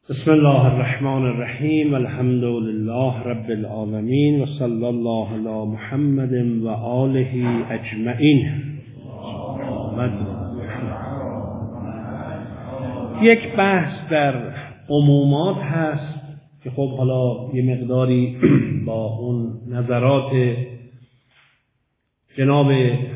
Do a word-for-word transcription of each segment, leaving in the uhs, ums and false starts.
بسم الله الرحمن الرحیم الحمد لله رب العالمین و صلی الله علی محمد و آله اجمعین. یک بحث در عمومات هست که خب حالا یه مقداری با اون نظرات جناب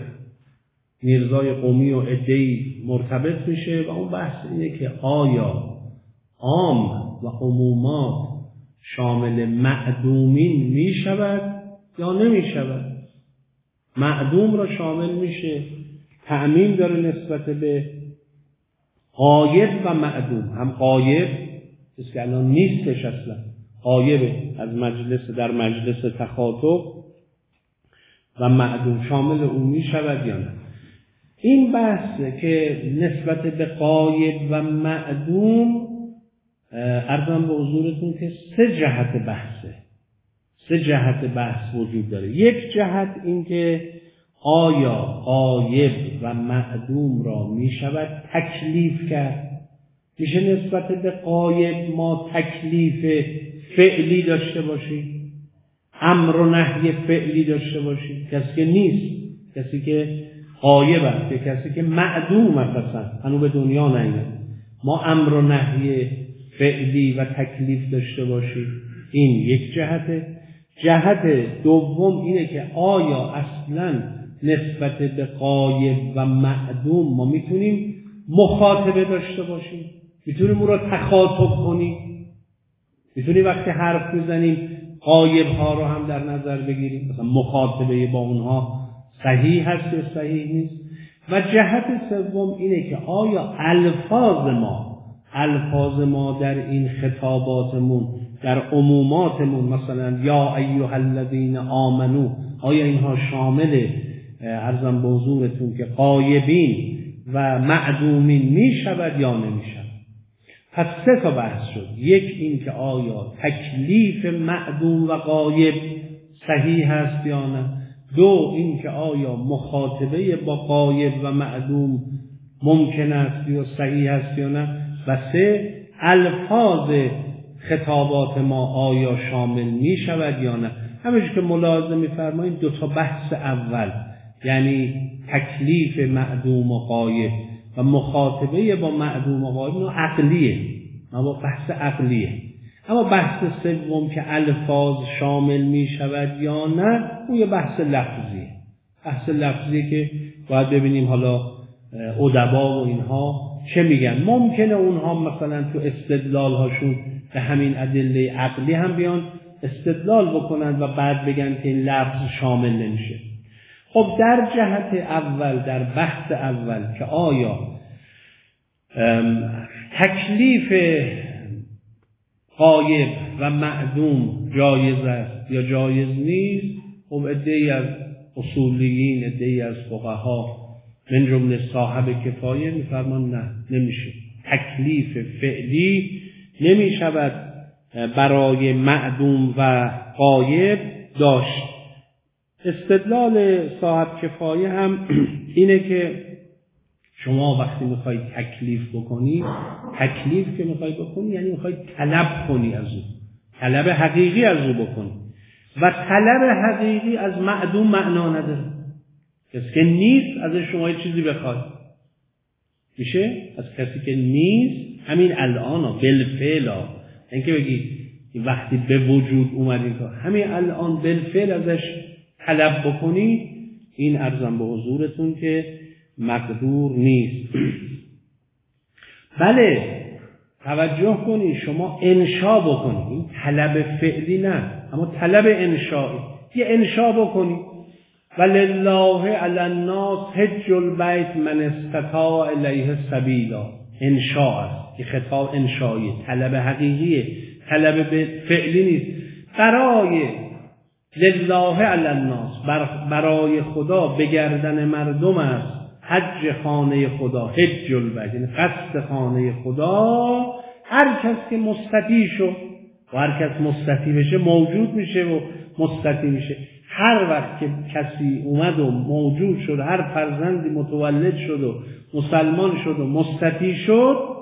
میرزای قمی و عده‌ای مرتبط میشه و اون بحث اینه که آیا عام و عمومات شامل معدومین می شود یا نمی شود؟ معدوم را شامل میشه، تعمیم داره نسبت به غایب و معدوم. هم غایب است که الان نیستش، اصلا غایب از مجلس در مجلس تخاطب، و معدوم شامل اون می شود یا نه. این بحثه که نسبت به غایب و معدوم عرضم به حضورتون که سه جهت بحثه سه جهت بحث وجود داره. یک جهت این که آیا غایب و معدوم را می شود تکلیف کرد؟ میشه نسبت به غایب ما تکلیف فعلی داشته باشیم، امر و نهی فعلی داشته باشیم؟ کسی که نیست، کسی که غایب است، که کسی که معدوم است، هنوز به دنیا نیامده، ما امر و نهی فعلی و تکلیف داشته باشیم. این یک جهته. جهت دوم اینه که آیا اصلا نسبت به غایب و معدوم ما میتونیم مخاطبه داشته باشیم، میتونیم اون رو تخاطب کنیم، میتونیم وقتی حرف میزنیم غایب ها رو هم در نظر بگیریم، مثلا مخاطبه با اونها صحیح هست یا صحیح نیست. و جهت سوم اینه که آیا الفاظ ما الفاظ ما در این خطاباتمون، در عموماتمون، مثلا یا ایها الذین آمنو، آیا اینها شامل عرضم به حضورتون که غایبین و معدومین می شود یا نمی شود؟ پس سه تا بحث شد. یک این که آیا تکلیف معدوم و غایب صحیح هست یا نه. دو این که آیا مخاطبه با غایب و معدوم ممکن است یا صحیح است یا نه. و سه الفاظ خطابات ما آیا شامل می شود یا نه. همونجور که ملاحظه می فرمایید دو تا بحث اول، یعنی تکلیف معدوم و غایب و مخاطبه با معدوم و غایب، اینو عقلیه، اما بحث عقلیه. اما بحث سوم که الفاظ شامل می شود یا نه، اون یه بحث لفظیه. بحث لفظیه که باید ببینیم حالا ادبا و اینها چه میگن. ممکنه اونها مثلا تو استدلال هاشون به همین ادله عقلی هم بیان استدلال بکنن و بعد بگن که این لفظ شامل نمیشه. خب در جهت اول، در بحث اول که آیا تکلیف غایب و معدوم جایز است یا جایز نیست، خب عده‌ای از اصولیین، عده‌ای از فقها من جمله صاحب کفایه میفرمان نه، نمیشه. تکلیف فعلی نمیشود برای معدوم و غایب داشت. استدلال صاحب کفایه هم اینه که شما وقتی میخواید تکلیف بکنی، تکلیف که میخواید بکنی یعنی میخواید طلب کنی از او، طلب حقیقی از او بکنی، و طلب حقیقی از معدوم معنا نداره. کسی که نیست ازش شما یه چیزی بخواد، میشه از کسی که نیست همین الان ها بالفعل ها، اینکه بگی وقتی به وجود اومدی که همین الان بالفعل ازش طلب بکنی، این عرضم به حضورتون که مقدور نیست. بله توجه کنی، شما انشا بکنی، این طلب فعلی نه، اما طلب انشایی، یه انشا بکنی ولله علی الناس حج البیت من استطاع الیه سبیلا. انشاء است، که خطاب انشایی، طلب حقیقیه، طلب فعلی نیست. برای لله علی الناس، برای خدا بگردن مردم است حج خانه خدا، حج البیت یعنی قصد خانه خدا. هر کس که مستطیع شد و هر کس مستطیع بشه موجود میشه و مستطیع میشه. هر وقت که کسی اومد و موجود شد، هر فرزندی متولد شد و مسلمان شد و مستطیع شد،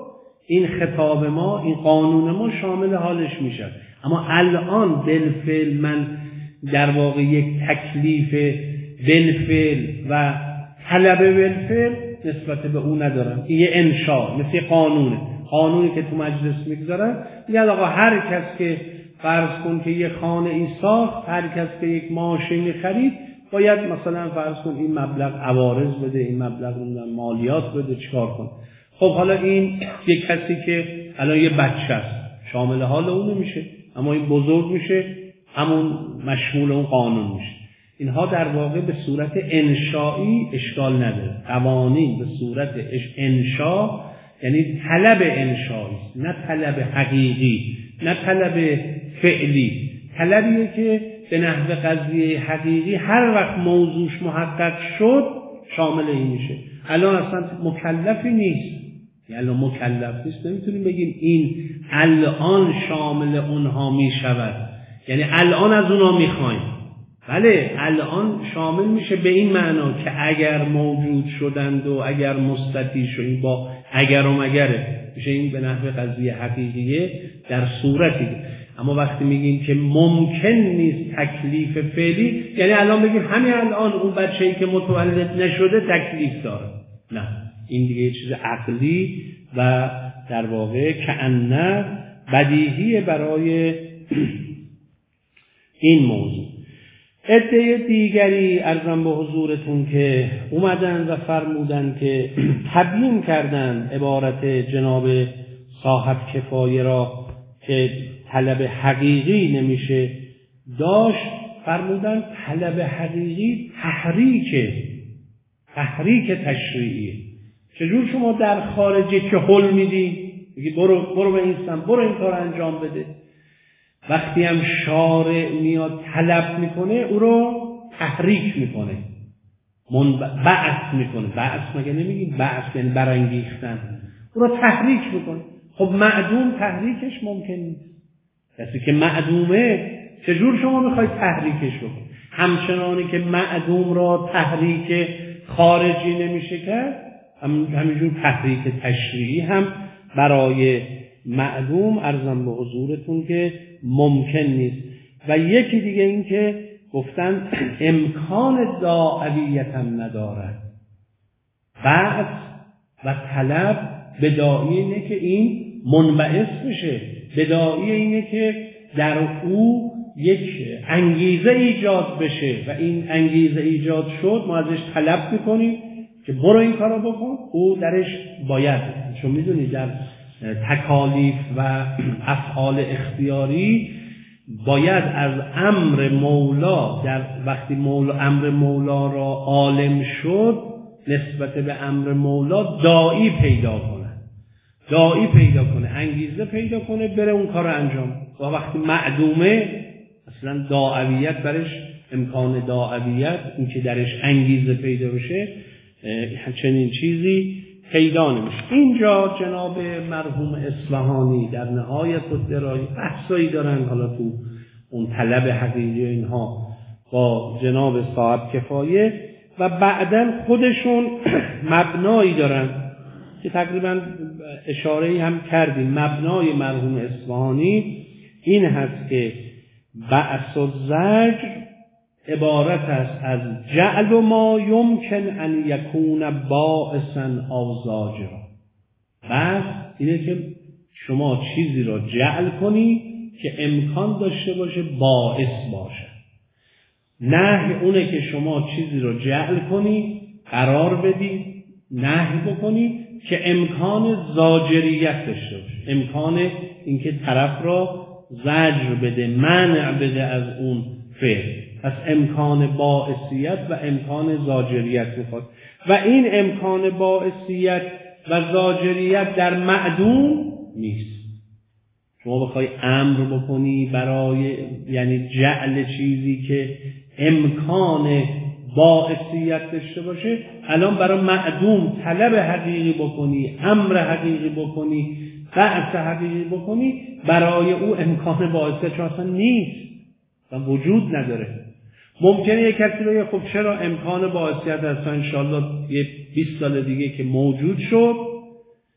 این خطاب ما، این قانون ما شامل حالش میشه. اما الان بالفعل من در واقع یک تکلیف بالفعل و طلب بالفعل نسبت به اون ندارم. این یه انشاء، مثل قانونه، قانونی که تو مجلس میگذارن میگن آقا هر کس که فرض کن که یه خانه ای ساخت، هر کس که یک ماشین خرید، باید مثلا فرض کن این مبلغ عوارض بده، این مبلغ مالیات بده، چیکار کن. خب حالا این یک کسی که الان یه بچه است شامل حال اون میشه، اما این بزرگ میشه همون مشمول اون قانون میشه. اینها در واقع به صورت انشایی اشکال نداره. قوانین به صورت انشا یعنی طلب انشایی، نه طلب حقیقی، نه طلب فعلی. طلبیه که به نحو قضیه حقیقی هر وقت موضوعش محقق شد شامل این میشه. الان اصلا مکلفی نیست، یعنی الان مکلف نیست، نمیتونیم بگیم این الان شامل اونها میشود، یعنی الان از اونها میخوایم. بله الان شامل میشه به این معنا که اگر موجود شدند و اگر مستطیع شدند، با اگر و مگره میشه این به نحو قضیه حقیقیه در صورتی. اما وقتی میگیم که ممکن نیست تکلیف فعلی، یعنی الان بگیم همین الان اون بچه‌ای که متولد نشده تکلیف داره، نه، این دیگه چیز عقلی و در واقع کأنه بدیهی برای این موضوع. عده دیگری عرضم به حضورتون که اومدن و فرمودن که تبیین کردن عبارت جناب صاحب کفایه را که طلب حقیقی نمیشه داشت، فرمودن طلب حقیقی تحریک تحریک تشریعیه. چجور شما در خارجی که حل میدی میگی برو برو به این سمت، برو این کار انجام بده، وقتی هم شارع میاد طلب میکنه او رو تحریک میکنه، بعث میکنه. بعث مگه نمیگیم بعث یعنی برانگیختن، او رو تحریک میکنه. خب معدوم تحریکش ممکن نیست. کسی که معدومه چجور شما میخواید تحریکش بکنید؟ همچنانی که معدوم را تحریک خارجی نمیشه کرد، همینجور تحریک تشریعی هم برای معدوم عرضم به حضورتون که ممکن نیست. و یکی دیگه این که گفتن امکان داعیت هم ندارد. بعث و طلب بداعی اینه که این منبعث بشه، بداعی اینه که در او یک انگیزه ایجاد بشه و این انگیزه ایجاد شد ما ازش طلب میکنیم که برو این کارو بکن، او درش باید. چون میدونی در تکالیف و افعال اختیاری باید از امر مولا، در وقتی مولا امر مولا را عالم شد نسبت به امر مولا داعی پیدا کنه، داعی پیدا کنه، انگیزه پیدا کنه بره اون کار رو انجام. و وقتی معدومه اصلا داعیت برش، امکان داعیت این که درش انگیزه پیدا بشه چنین چیزی پیدا نمیشه. اینجا جناب مرحوم اصفهانی در نهایت الدرایه بحثایی دارن، حالا تو اون طلب حقیقی اینها با جناب صاحب کفایه، و بعداً خودشون مبنایی دارن که تقریبا اشاره‌ای هم کردیم. مبنای مرحوم اصفهانی این هست که بعث و زجر عبارت است از جعل و ما یمکن ان یکون باعثا او زاجرا. بس اینه که شما چیزی را جعل کنی که امکان داشته باشه باعث باشه. نهی اونه که شما چیزی را جعل کنی، قرار بدی، نهی بکنی که امکان زاجریت داشته باشه، امکان اینکه طرف را زجر بده، منع بده از اون فعل. پس امکان باعثیت و امکان زاجریت میخواد و این امکان باعثیت و زاجریت در معدوم نیست. شما بخوای امر بکنی برای یعنی جعل چیزی که امکان باعثیت داشته باشه، الان برای معدوم طلب حقیقی بکنی، امر حقیقی بکنی، بعث حقیقی بکنی، برای او امکان باعثیت چون اصلا نیست و وجود نداره. ممکنه یک کسی بگه خب چرا امکان باعثیت اصلا انشاءالله یه بیست سال دیگه که موجود شد،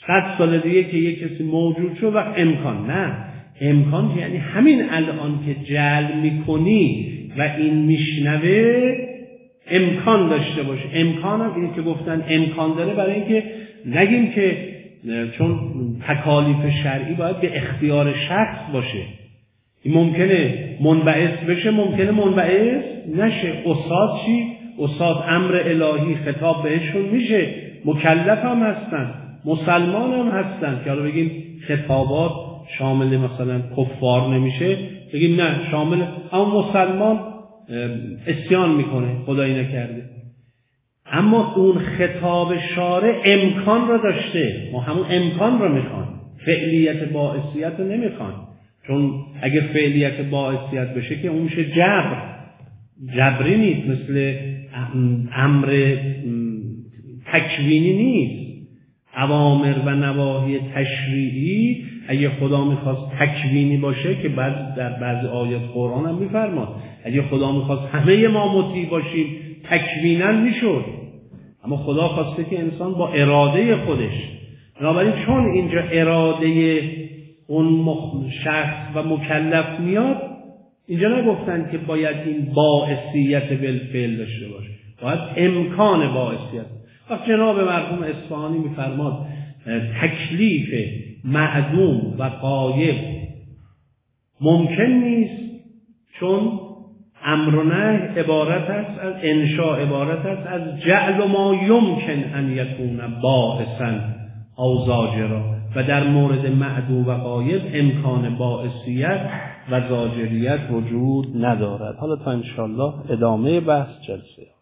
صد سال دیگه که یک کسی موجود شد و امکان. نه، امکان یعنی همین الان که جعل میکنی و این میشنوه امکان داشته باشه. امکان هم اینی که گفتن امکان داره برای اینکه نگیم که چون تکالیف شرعی باید به اختیار شخص باشه. این ممکنه منبعث بشه، ممکنه منبعث نشه. استاد چی؟ استاد امر الهی خطاب بهشون میشه، مکلف هم هستن، مسلمان هم هستن که حالا بگیم خطابات شامل مثلا کفار نمیشه، بگیم نه شامل، اما مسلمان اسیان میکنه، خدایی نکرده. اما اون خطاب شارع امکان را داشته، ما همون امکان را میخوایم، فعلیت باعثیت رو نمیخوایم. چون اگه فعلیت باعثیت بشه که اون میشه جبر، جبری نیست، مثل امر تکوینی نیست. اوامر و نواهی تشریعی اگه خدا میخواست تکوینی باشه که بعد در بعضی آیات قرآن هم میفرماد اگه خدا میخواست همه ما مطیع باشیم تکوینا میشد، اما خدا خواسته که انسان با اراده خودش. بنابراین چون اینجا اراده اون شخص و مکلف میاد، اینجا نگفتن که باید این باعثیت بالفعل داشته باشه، باید امکان باعثیت. وقت جناب مرحوم اصفهانی میفرماد تکلیف معدوم و غایب ممکن نیست، چون امر و نهی عبارت است از انشاء، عبارت است از جعل ما یمکن ان یکون باعثا او زاجرا، و در مورد معدوم و غایب امکان باعثیت و زاجریت وجود ندارد. حالا تا انشاءالله ادامه بحث جلسه